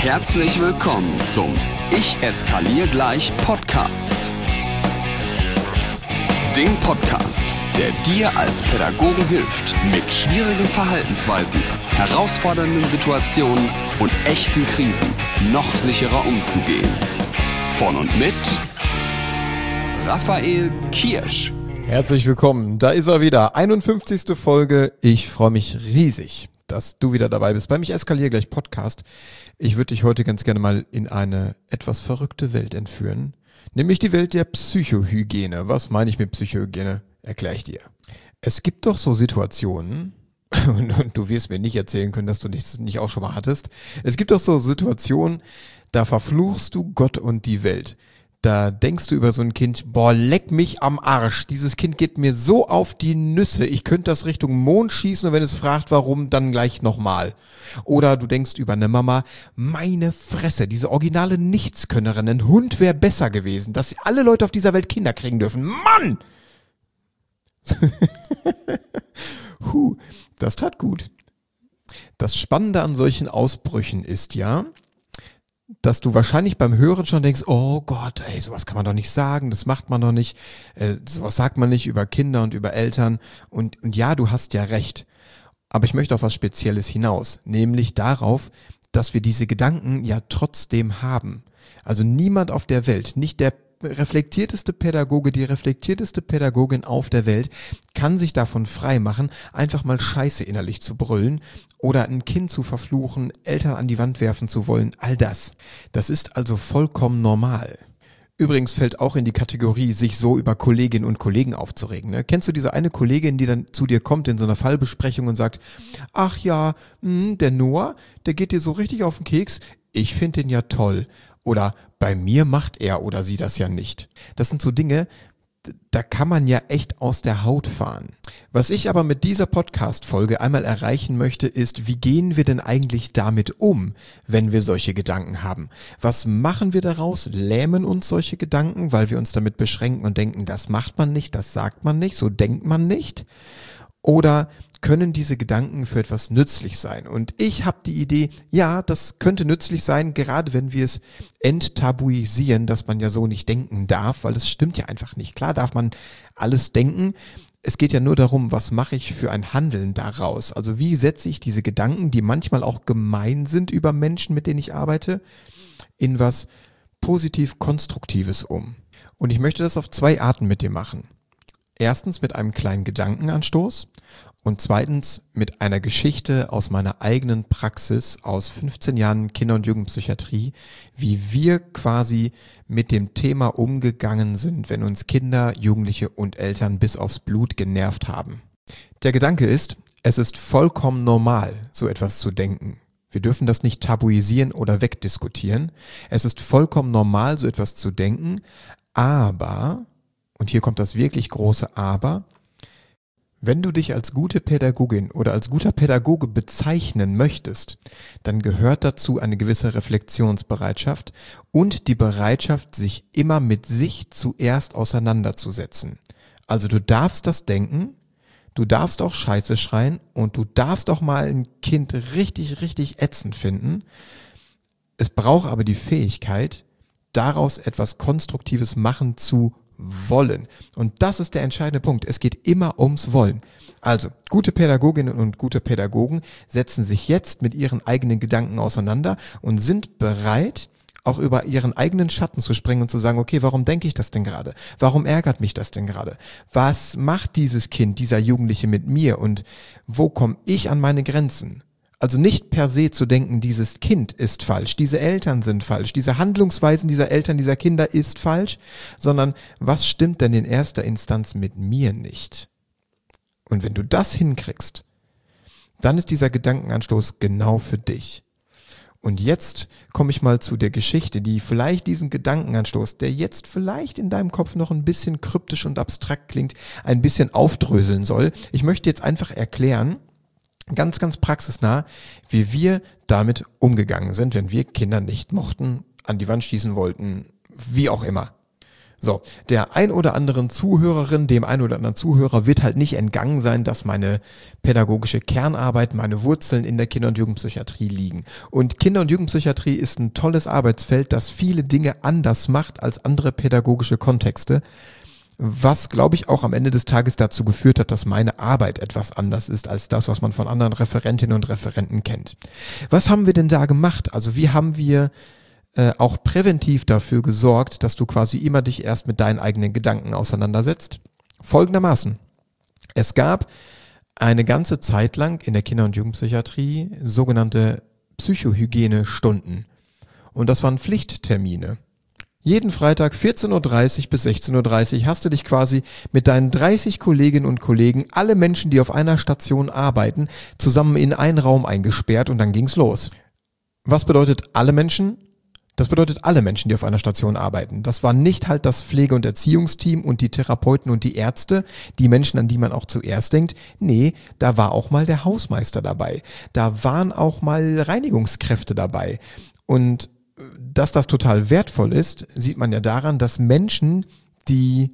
Herzlich willkommen zum Ich eskaliere gleich Podcast. Dem Podcast, der dir als Pädagogen hilft, mit schwierigen Verhaltensweisen, herausfordernden Situationen und echten Krisen noch sicherer umzugehen. Von und mit Raphael Kirsch. Herzlich willkommen, da ist er wieder, 51. Folge. Ich freue mich riesig, dass du wieder dabei bist beim Ich eskaliere gleich Podcast. Ich würde dich heute ganz gerne mal in eine etwas verrückte Welt entführen, nämlich die Welt der Psychohygiene. Was meine ich mit Psychohygiene? Erkläre ich dir. Es gibt doch so Situationen, und du wirst mir nicht erzählen können, dass du das nicht auch schon mal hattest. Es gibt doch so Situationen, da verfluchst du Gott und die Welt. Da denkst du über so ein Kind, boah, leck mich am Arsch. Dieses Kind geht mir so auf die Nüsse. Ich könnte das Richtung Mond schießen und wenn es fragt, warum, dann gleich nochmal. Oder du denkst über eine Mama, meine Fresse, diese originale Nichtskönnerin, ein Hund wäre besser gewesen, dass alle Leute auf dieser Welt Kinder kriegen dürfen. Mann! Das tat gut. Das Spannende an solchen Ausbrüchen ist ja, dass du wahrscheinlich beim Hören schon denkst, oh Gott, ey, sowas kann man doch nicht sagen, das macht man doch nicht, sowas sagt man nicht über Kinder und über Eltern und ja, du hast ja recht, aber ich möchte auf was Spezielles hinaus, nämlich darauf, dass wir diese Gedanken ja trotzdem haben. Also niemand auf der Welt, nicht der reflektierteste Pädagoge, die reflektierteste Pädagogin auf der Welt kann sich davon frei machen, einfach mal Scheiße innerlich zu brüllen oder ein Kind zu verfluchen, Eltern an die Wand werfen zu wollen, all das. Das ist also vollkommen normal. Übrigens fällt auch in die Kategorie, sich so über Kolleginnen und Kollegen aufzuregen. Ne? Kennst du diese eine Kollegin, die dann zu dir kommt in so einer Fallbesprechung und sagt, ach ja, der Noah, der geht dir so richtig auf den Keks, ich finde den ja toll. Oder bei mir macht er oder sie das ja nicht. Das sind so Dinge, da kann man ja echt aus der Haut fahren. Was ich aber mit dieser Podcast-Folge einmal erreichen möchte, ist, wie gehen wir denn eigentlich damit um, wenn wir solche Gedanken haben? Was machen wir daraus? Lähmen uns solche Gedanken, weil wir uns damit beschränken und denken, das macht man nicht, das sagt man nicht, so denkt man nicht? Oder können diese Gedanken für etwas nützlich sein? Und ich habe die Idee, ja, das könnte nützlich sein, gerade wenn wir es enttabuisieren, dass man ja so nicht denken darf, weil es stimmt ja einfach nicht. Klar darf man alles denken. Es geht ja nur darum, was mache ich für ein Handeln daraus? Also wie setze ich diese Gedanken, die manchmal auch gemein sind über Menschen, mit denen ich arbeite, in was positiv Konstruktives um? Und ich möchte das auf zwei Arten mit dir machen. Erstens mit einem kleinen Gedankenanstoß und zweitens mit einer Geschichte aus meiner eigenen Praxis aus 15 Jahren Kinder- und Jugendpsychiatrie, wie wir quasi mit dem Thema umgegangen sind, wenn uns Kinder, Jugendliche und Eltern bis aufs Blut genervt haben. Der Gedanke ist, es ist vollkommen normal, so etwas zu denken. Wir dürfen das nicht tabuisieren oder wegdiskutieren. Es ist vollkommen normal, so etwas zu denken, aber... Und hier kommt das wirklich große Aber. Wenn du dich als gute Pädagogin oder als guter Pädagoge bezeichnen möchtest, dann gehört dazu eine gewisse Reflexionsbereitschaft und die Bereitschaft, sich immer mit sich zuerst auseinanderzusetzen. Also du darfst das denken, du darfst auch Scheiße schreien und du darfst auch mal ein Kind richtig, richtig ätzend finden. Es braucht aber die Fähigkeit, daraus etwas Konstruktives machen zu wollen. Und das ist der entscheidende Punkt. Es geht immer ums Wollen. Also, gute Pädagoginnen und gute Pädagogen setzen sich jetzt mit ihren eigenen Gedanken auseinander und sind bereit, auch über ihren eigenen Schatten zu springen und zu sagen, okay, warum denke ich das denn gerade? Warum ärgert mich das denn gerade? Was macht dieses Kind, dieser Jugendliche mit mir und wo komme ich an meine Grenzen? Also nicht per se zu denken, dieses Kind ist falsch, diese Eltern sind falsch, diese Handlungsweisen dieser Eltern, dieser Kinder ist falsch, sondern was stimmt denn in erster Instanz mit mir nicht? Und wenn du das hinkriegst, dann ist dieser Gedankenanstoß genau für dich. Und jetzt komme ich mal zu der Geschichte, die vielleicht diesen Gedankenanstoß, der jetzt vielleicht in deinem Kopf noch ein bisschen kryptisch und abstrakt klingt, ein bisschen aufdröseln soll. Ich möchte jetzt einfach erklären, ganz, ganz praxisnah, wie wir damit umgegangen sind, wenn wir Kinder nicht mochten, an die Wand schießen wollten, wie auch immer. So, der ein oder anderen Zuhörerin, dem ein oder anderen Zuhörer wird halt nicht entgangen sein, dass meine pädagogische Kernarbeit, meine Wurzeln in der Kinder- und Jugendpsychiatrie liegen. Und Kinder- und Jugendpsychiatrie ist ein tolles Arbeitsfeld, das viele Dinge anders macht als andere pädagogische Kontexte, was, glaube ich, auch am Ende des Tages dazu geführt hat, dass meine Arbeit etwas anders ist als das, was man von anderen Referentinnen und Referenten kennt. Was haben wir denn da gemacht? Also wie haben wir auch präventiv dafür gesorgt, dass du quasi immer dich erst mit deinen eigenen Gedanken auseinandersetzt? Folgendermaßen. Es gab eine ganze Zeit lang in der Kinder- und Jugendpsychiatrie sogenannte Psychohygienestunden. Und das waren Pflichttermine. Jeden Freitag 14:30 Uhr bis 16:30 Uhr hast du dich quasi mit deinen 30 Kolleginnen und Kollegen, alle Menschen, die auf einer Station arbeiten, zusammen in einen Raum eingesperrt und dann ging's los. Was bedeutet alle Menschen? Das bedeutet alle Menschen, die auf einer Station arbeiten. Das war nicht halt das Pflege- und Erziehungsteam und die Therapeuten und die Ärzte, die Menschen, an die man auch zuerst denkt. Nee, da war auch mal der Hausmeister dabei. Da waren auch mal Reinigungskräfte dabei. Und dass das total wertvoll ist, sieht man ja daran, dass Menschen, die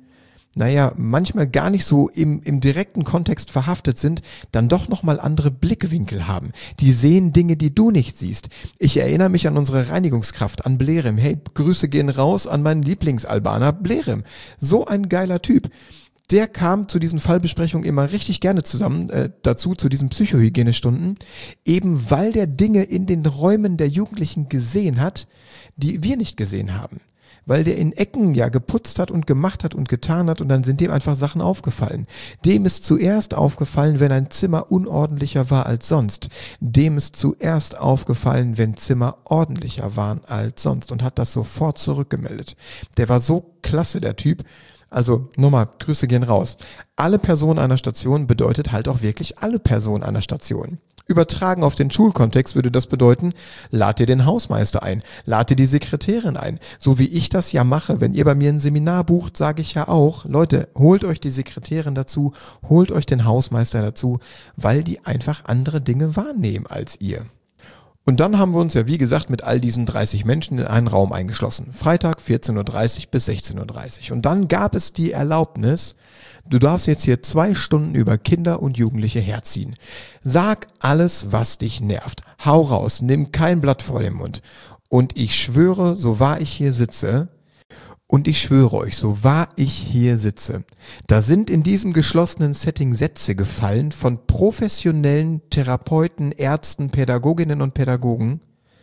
manchmal gar nicht so im direkten Kontext verhaftet sind, dann doch nochmal andere Blickwinkel haben. Die sehen Dinge, die du nicht siehst. Ich erinnere mich an unsere Reinigungskraft, an Blerem. Hey, Grüße gehen raus an meinen Lieblingsalbaner Blerem. So ein geiler Typ. Der kam zu diesen Fallbesprechungen immer richtig gerne zusammen, dazu zu diesen Psychohygienestunden, eben weil der Dinge in den Räumen der Jugendlichen gesehen hat, die wir nicht gesehen haben. Weil der in Ecken ja geputzt hat und gemacht hat und getan hat und dann sind dem einfach Sachen aufgefallen. Dem ist zuerst aufgefallen, wenn ein Zimmer unordentlicher war als sonst. Dem ist zuerst aufgefallen, wenn Zimmer ordentlicher waren als sonst und hat das sofort zurückgemeldet. Der war so klasse, der Typ. Also nochmal, Grüße gehen raus. Alle Personen einer Station bedeutet halt auch wirklich alle Personen einer Station. Übertragen auf den Schulkontext würde das bedeuten, lad dir den Hausmeister ein, lad dir die Sekretärin ein. So wie ich das ja mache, wenn ihr bei mir ein Seminar bucht, sage ich ja auch, Leute, holt euch die Sekretärin dazu, holt euch den Hausmeister dazu, weil die einfach andere Dinge wahrnehmen als ihr. Und dann haben wir uns ja, wie gesagt, mit all diesen 30 Menschen in einen Raum eingeschlossen. Freitag 14:30 Uhr bis 16:30 Uhr. Und dann gab es die Erlaubnis, du darfst jetzt hier 2 Stunden über Kinder und Jugendliche herziehen. Sag alles, was dich nervt. Hau raus, nimm kein Blatt vor den Mund. Und ich schwöre, so wahr ich hier sitze, da sind in diesem geschlossenen Setting Sätze gefallen von professionellen Therapeuten, Ärzten, Pädagoginnen und Pädagogen,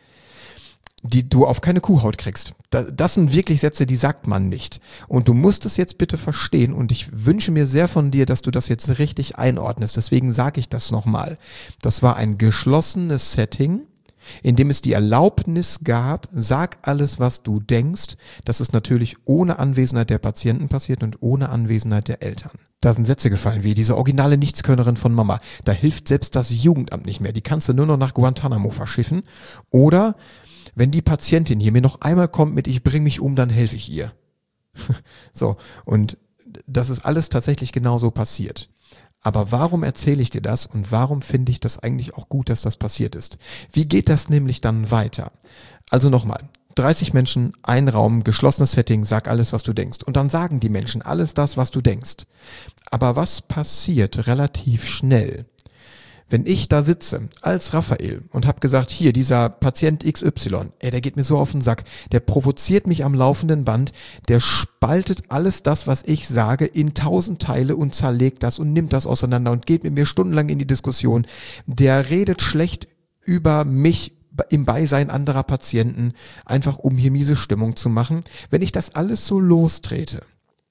die du auf keine Kuhhaut kriegst. Das sind wirklich Sätze, die sagt man nicht. Und du musst es jetzt bitte verstehen und ich wünsche mir sehr von dir, dass du das jetzt richtig einordnest. Deswegen sage ich das nochmal. Das war ein geschlossenes Setting, in dem es die Erlaubnis gab, sag alles, was du denkst. Das ist natürlich ohne Anwesenheit der Patienten passiert und ohne Anwesenheit der Eltern. Da sind Sätze gefallen wie diese originale Nichtskönnerin von Mama. Da hilft selbst das Jugendamt nicht mehr. Die kannst du nur noch nach Guantanamo verschiffen. Oder wenn die Patientin hier mir noch einmal kommt mit ich bring mich um, dann helfe ich ihr. So, und das ist alles tatsächlich genauso passiert. Aber warum erzähle ich dir das und warum finde ich das eigentlich auch gut, dass das passiert ist? Wie geht das nämlich dann weiter? Also nochmal, 30 Menschen, ein Raum, geschlossenes Setting, sag alles, was du denkst. Und dann sagen die Menschen alles das, was du denkst. Aber was passiert relativ schnell? Wenn ich da sitze als Raphael und habe gesagt, hier, dieser Patient XY, der geht mir so auf den Sack, der provoziert mich am laufenden Band, der spaltet alles das, was ich sage, in 1000 Teile und zerlegt das und nimmt das auseinander und geht mit mir stundenlang in die Diskussion. Der redet schlecht über mich im Beisein anderer Patienten, einfach um hier miese Stimmung zu machen. Wenn ich das alles so lostrete,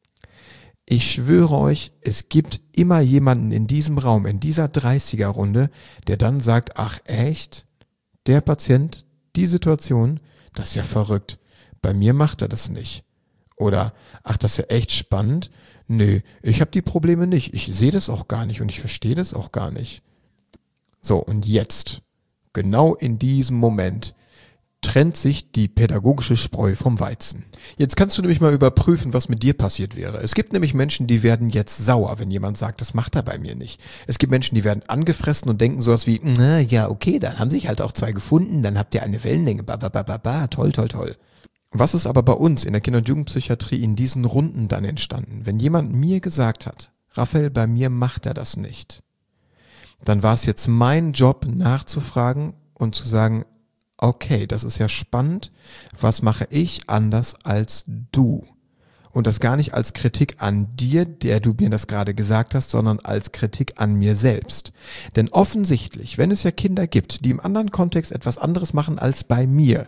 ich schwöre euch, es gibt immer jemanden in diesem Raum, in dieser 30er-Runde, der dann sagt, ach echt, der Patient, die Situation, das ist ja verrückt. Bei mir macht er das nicht. Oder, ach, das ist ja echt spannend. Nö, ich habe die Probleme nicht. Ich sehe das auch gar nicht und ich verstehe das auch gar nicht. So, und jetzt, genau in diesem Moment, trennt sich die pädagogische Spreu vom Weizen. Jetzt kannst du nämlich mal überprüfen, was mit dir passiert wäre. Es gibt nämlich Menschen, die werden jetzt sauer, wenn jemand sagt, das macht er bei mir nicht. Es gibt Menschen, die werden angefressen und denken sowas wie, na ja, okay, dann haben sich halt auch 2 gefunden, dann habt ihr eine Wellenlänge, toll. Was ist aber bei uns in der Kinder- und Jugendpsychiatrie in diesen Runden dann entstanden? Wenn jemand mir gesagt hat, Raphael, bei mir macht er das nicht, dann war es jetzt mein Job nachzufragen und zu sagen, okay, das ist ja spannend, was mache ich anders als du? Und das gar nicht als Kritik an dir, der du mir das gerade gesagt hast, sondern als Kritik an mir selbst. Denn offensichtlich, wenn es ja Kinder gibt, die im anderen Kontext etwas anderes machen als bei mir,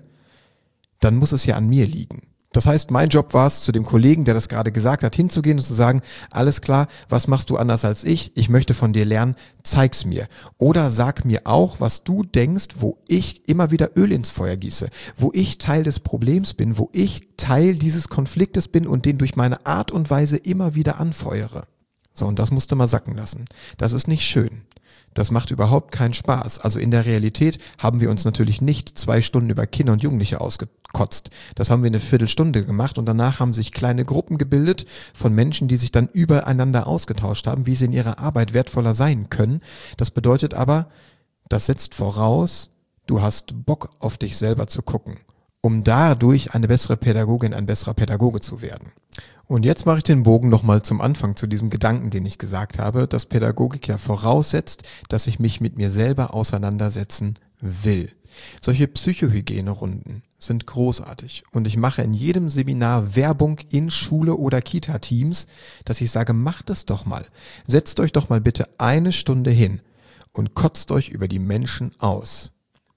dann muss es ja an mir liegen. Das heißt, mein Job war es, zu dem Kollegen, der das gerade gesagt hat, hinzugehen und zu sagen, alles klar, was machst du anders als ich? Ich möchte von dir lernen, zeig's mir. Oder sag mir auch, was du denkst, wo ich immer wieder Öl ins Feuer gieße, wo ich Teil des Problems bin, wo ich Teil dieses Konfliktes bin und den durch meine Art und Weise immer wieder anfeuere. So, und das musst du mal sacken lassen. Das ist nicht schön. Das macht überhaupt keinen Spaß. Also in der Realität haben wir uns natürlich nicht 2 Stunden über Kinder und Jugendliche ausgekotzt. Das haben wir eine Viertelstunde gemacht und danach haben sich kleine Gruppen gebildet von Menschen, die sich dann übereinander ausgetauscht haben, wie sie in ihrer Arbeit wertvoller sein können. Das bedeutet aber, das setzt voraus, du hast Bock auf dich selber zu gucken, um dadurch eine bessere Pädagogin, ein besserer Pädagoge zu werden. Und jetzt mache ich den Bogen nochmal zum Anfang, zu diesem Gedanken, den ich gesagt habe, dass Pädagogik ja voraussetzt, dass ich mich mit mir selber auseinandersetzen will. Solche Psychohygienerunden sind großartig und ich mache in jedem Seminar Werbung in Schule oder Kita-Teams, dass ich sage, macht es doch mal. Setzt euch doch mal bitte 1 Stunde hin und kotzt euch über die Menschen aus.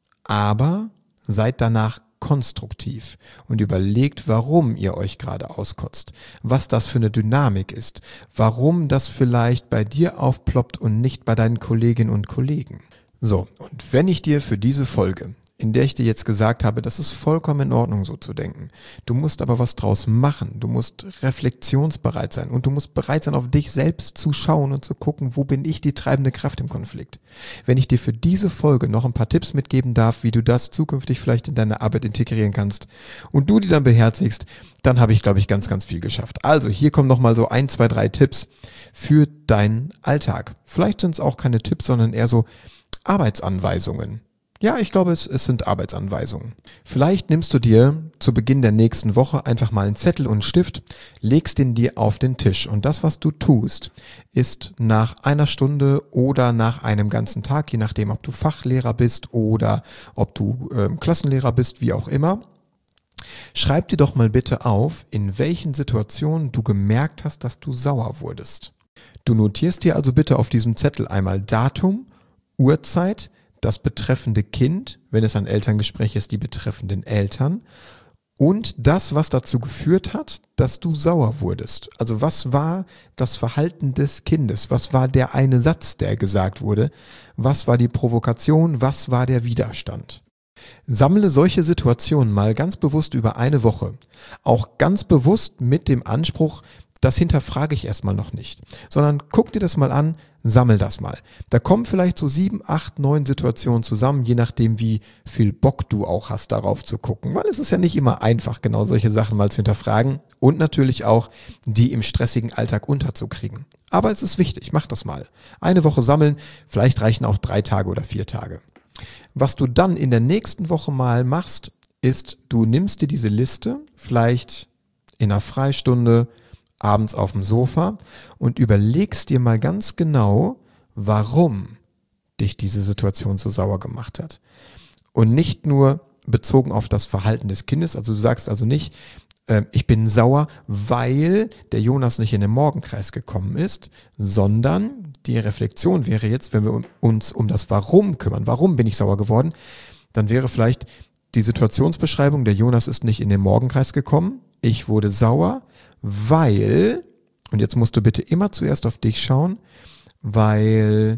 Aber seid danach konstruktiv und überlegt, warum ihr euch gerade auskotzt, was das für eine Dynamik ist, warum das vielleicht bei dir aufploppt und nicht bei deinen Kolleginnen und Kollegen. So, und wenn ich dir für diese Folge, in der ich dir jetzt gesagt habe, das ist vollkommen in Ordnung, so zu denken. Du musst aber was draus machen. Du musst reflexionsbereit sein und du musst bereit sein, auf dich selbst zu schauen und zu gucken, wo bin ich die treibende Kraft im Konflikt. Wenn ich dir für diese Folge noch ein paar Tipps mitgeben darf, wie du das zukünftig vielleicht in deine Arbeit integrieren kannst und du die dann beherzigst, dann habe ich, glaube ich, ganz, ganz viel geschafft. Also hier kommen nochmal so 1, 2, 3 Tipps für deinen Alltag. Vielleicht sind es auch keine Tipps, sondern eher so Arbeitsanweisungen. Ja, ich glaube, es sind Arbeitsanweisungen. Vielleicht nimmst du dir zu Beginn der nächsten Woche einfach mal einen Zettel und einen Stift, legst den dir auf den Tisch und das, was du tust, ist nach 1 Stunde oder nach einem ganzen Tag, je nachdem, ob du Fachlehrer bist oder ob du Klassenlehrer bist, wie auch immer, schreib dir doch mal bitte auf, in welchen Situationen du gemerkt hast, dass du sauer wurdest. Du notierst dir also bitte auf diesem Zettel einmal Datum, Uhrzeit, das betreffende Kind, wenn es ein Elterngespräch ist, die betreffenden Eltern und das, was dazu geführt hat, dass du sauer wurdest. Also was war das Verhalten des Kindes? Was war der eine Satz, der gesagt wurde? Was war die Provokation? Was war der Widerstand? Sammle solche Situationen mal ganz bewusst über 1 Woche. Auch ganz bewusst mit dem Anspruch, das hinterfrage ich erstmal noch nicht, sondern guck dir das mal an, sammel das mal. Da kommen vielleicht so 7, 8, 9 Situationen zusammen, je nachdem, wie viel Bock du auch hast, darauf zu gucken. Weil es ist ja nicht immer einfach, genau solche Sachen mal zu hinterfragen und natürlich auch, die im stressigen Alltag unterzukriegen. Aber es ist wichtig, mach das mal. 1 Woche sammeln, vielleicht reichen auch 3 Tage oder 4 Tage. Was du dann in der nächsten Woche mal machst, ist, du nimmst dir diese Liste, vielleicht in einer Freistunde, abends auf dem Sofa und überlegst dir mal ganz genau, warum dich diese Situation so sauer gemacht hat. Und nicht nur bezogen auf das Verhalten des Kindes, also du sagst also nicht, ich bin sauer, weil der Jonas nicht in den Morgenkreis gekommen ist, sondern die Reflexion wäre jetzt, wenn wir uns um das Warum kümmern, warum bin ich sauer geworden, dann wäre vielleicht die Situationsbeschreibung, der Jonas ist nicht in den Morgenkreis gekommen, ich wurde sauer, weil, und jetzt musst du bitte immer zuerst auf dich schauen, weil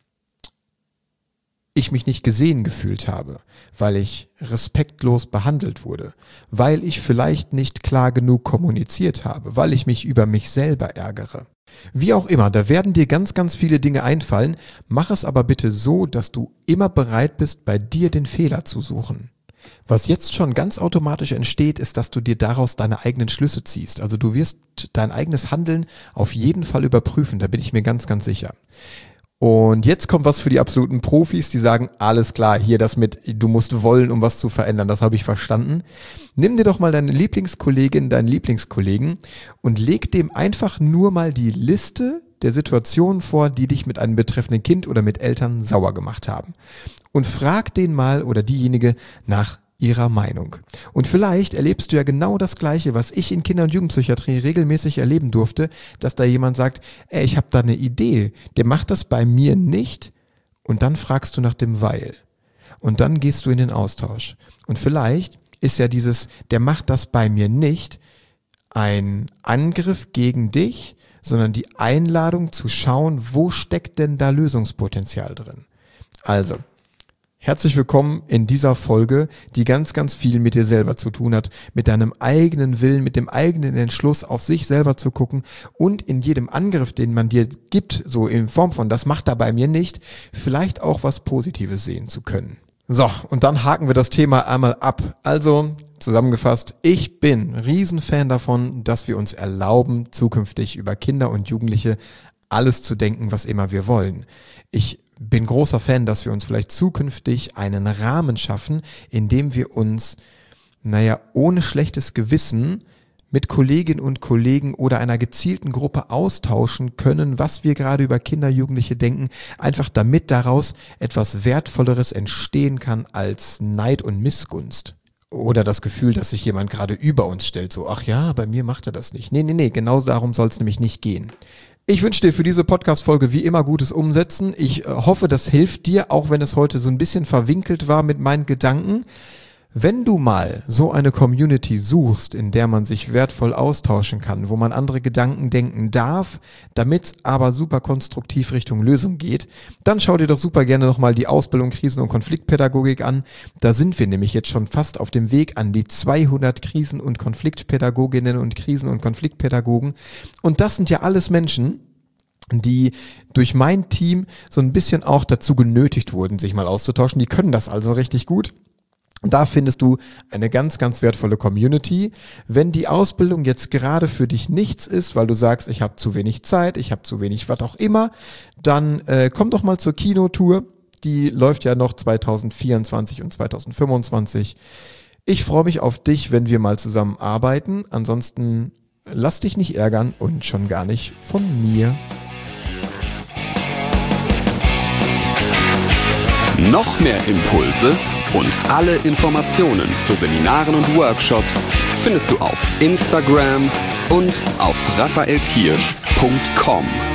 ich mich nicht gesehen gefühlt habe, weil ich respektlos behandelt wurde, weil ich vielleicht nicht klar genug kommuniziert habe, weil ich mich über mich selber ärgere. Wie auch immer, da werden dir ganz, ganz viele Dinge einfallen, mach es aber bitte so, dass du immer bereit bist, bei dir den Fehler zu suchen. Was jetzt schon ganz automatisch entsteht, ist, dass du dir daraus deine eigenen Schlüsse ziehst. Also du wirst dein eigenes Handeln auf jeden Fall überprüfen, da bin ich mir ganz, ganz sicher. Und jetzt kommt was für die absoluten Profis, die sagen, alles klar, hier das mit, du musst wollen, um was zu verändern, das habe ich verstanden. Nimm dir doch mal deine Lieblingskollegin, deinen Lieblingskollegen und leg dem einfach nur mal die Liste der Situationen vor, die dich mit einem betreffenden Kind oder mit Eltern sauer gemacht haben. Und frag den mal oder diejenige nach ihrer Meinung. Und vielleicht erlebst du ja genau das Gleiche, was ich in Kinder- und Jugendpsychiatrie regelmäßig erleben durfte, dass da jemand sagt, ich habe da eine Idee, der macht das bei mir nicht, und dann fragst du nach dem Weil. Und dann gehst du in den Austausch. Und vielleicht ist ja dieses, der macht das bei mir nicht, ein Angriff gegen dich, sondern die Einladung zu schauen, wo steckt denn da Lösungspotenzial drin. Also, herzlich willkommen in dieser Folge, die ganz, ganz viel mit dir selber zu tun hat, mit deinem eigenen Willen, mit dem eigenen Entschluss, auf sich selber zu gucken und in jedem Angriff, den man dir gibt, so in Form von, das macht er bei mir nicht, vielleicht auch was Positives sehen zu können. So, und dann haken wir das Thema einmal ab. Also, zusammengefasst, ich bin Riesenfan davon, dass wir uns erlauben, zukünftig über Kinder und Jugendliche alles zu denken, was immer wir wollen. Ich bin großer Fan, dass wir uns vielleicht zukünftig einen Rahmen schaffen, in dem wir uns, ohne schlechtes Gewissen mit Kolleginnen und Kollegen oder einer gezielten Gruppe austauschen können, was wir gerade über Kinder, Jugendliche denken, einfach damit daraus etwas Wertvolleres entstehen kann als Neid und Missgunst. Oder das Gefühl, dass sich jemand gerade über uns stellt, so, ach ja, bei mir macht er das nicht. Nee, genau darum soll es nämlich nicht gehen. Ich wünsche dir für diese Podcast-Folge wie immer gutes Umsetzen. Ich hoffe, das hilft dir, auch wenn es heute so ein bisschen verwinkelt war mit meinen Gedanken. Wenn du mal so eine Community suchst, in der man sich wertvoll austauschen kann, wo man andere Gedanken denken darf, damit es aber super konstruktiv Richtung Lösung geht, dann schau dir doch super gerne nochmal die Ausbildung Krisen- und Konfliktpädagogik an. Da sind wir nämlich jetzt schon fast auf dem Weg an die 200 Krisen- und Konfliktpädagoginnen und Krisen- und Konfliktpädagogen. Und das sind ja alles Menschen, die durch mein Team so ein bisschen auch dazu genötigt wurden, sich mal auszutauschen. Die können das also richtig gut. Da findest du eine ganz, ganz wertvolle Community. Wenn die Ausbildung jetzt gerade für dich nichts ist, weil du sagst, ich habe zu wenig Zeit, ich habe zu wenig was auch immer, dann komm doch mal zur Kinotour. Die läuft ja noch 2024 und 2025. Ich freue mich auf dich, wenn wir mal zusammen arbeiten. Ansonsten lass dich nicht ärgern und schon gar nicht von mir. Noch mehr Impulse und alle Informationen zu Seminaren und Workshops findest du auf Instagram und auf raphaelkirsch.com.